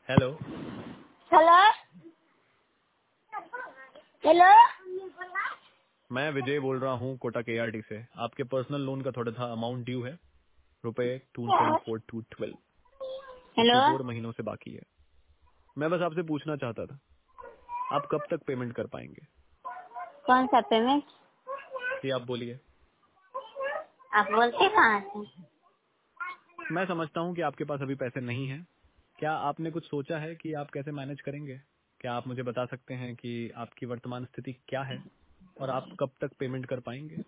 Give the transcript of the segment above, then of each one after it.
Hello. Hello. Hello. मैं विजय बोल रहा हूँ कोटक एआरटी से। आपके पर्सनल लोन का थोड़ा सा अमाउंट ड्यू है, रुपए 2.4212, हेलो। 54 महीनों से बाकी है। मैं बस आपसे पूछना चाहता था, आप कब तक पेमेंट कर पाएंगे? कौन सा पेमेंट? जी आप बोलिए। आप बोलते कहाँ से? मैं समझता हूँ कि आपके पास अभी पैसे नहीं हैं। क्या आपने कुछ सोचा है कि आप कैसे मैनेज करेंगे? क्या आप मुझे बता सकते हैं कि आपकी वर्तमान स्थिति क्या है और आप कब तक पेमेंट कर पाएंगे?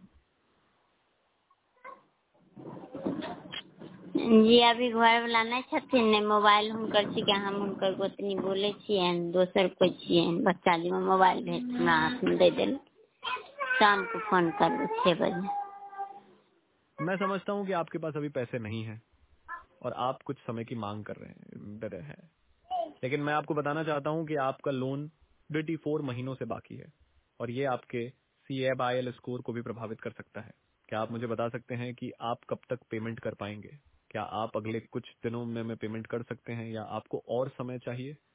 जी अभी घर वाला नहीं छथिन ने मोबाइल हुनकर छी के हम हुनकर गोतनी बोले छिए दोसर कोई छिए बच्चा जी में मोबाइल भेज हमरा हाथ में दे देल शाम को फोन कर 6 बजे। मैं समझता हूँ कि आपके पास अभी पैसे नहीं हैं और आप कुछ समय की मांग कर रहे हैं, लेकिन मैं आपको बताना चाहता हूं कि आपका लोन 24 महीनों से बाकी है और ये आपके CAIL स्कोर को भी प्रभावित कर सकता है। क्या आप मुझे बता सकते हैं कि आप कब तक पेमेंट कर पाएंगे? क्या आप अगले कुछ दिनों में पेमेंट कर सकते हैं या आपको और समय चाहिए?